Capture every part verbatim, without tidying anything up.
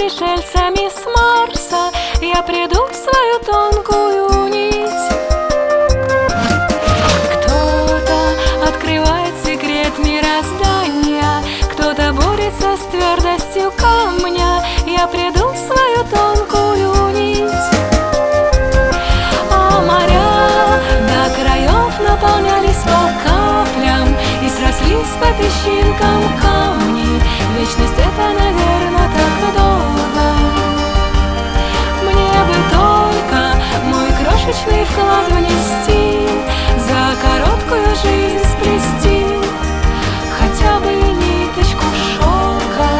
пришельцами с Марса я приду в свою тонкую нить. Кто-то открывает секрет мироздания, кто-то борется с твердостью камня. Я приду в свою тонкую нить. А моря до краев наполнялись по каплям и срослись по песчинкам камни. Вечность — это, наверное, так долго. Мне бы только мой крошечный вклад внести, за короткую жизнь сплести хотя бы ниточку шелка.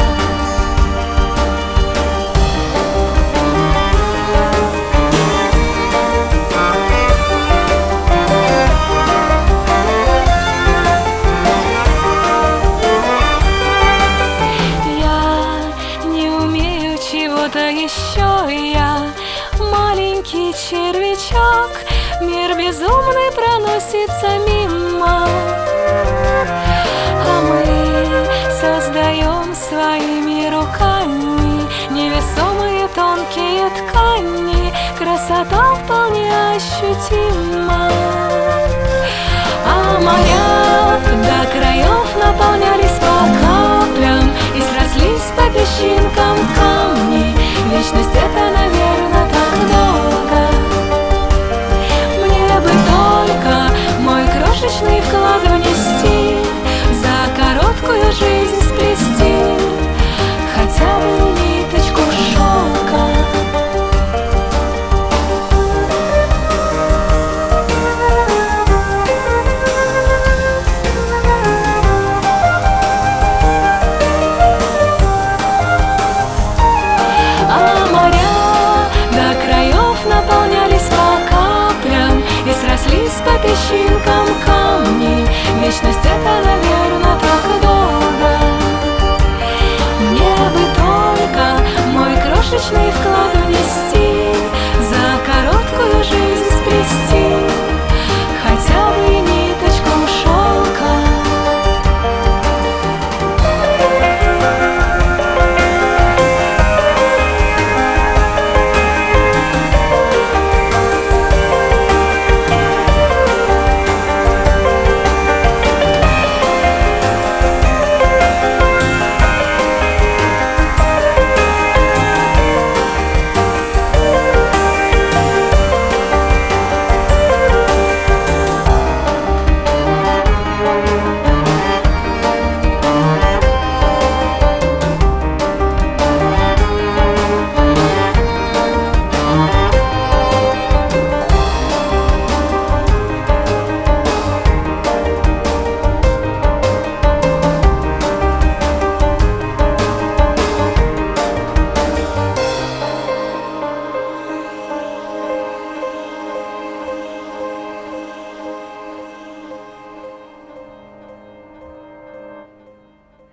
Чего-то еще я маленький червячок, мир безумный проносится мимо, а мы создаем своими руками невесомые тонкие ткани. Красота вполне ощутима, а моря до краев наполняют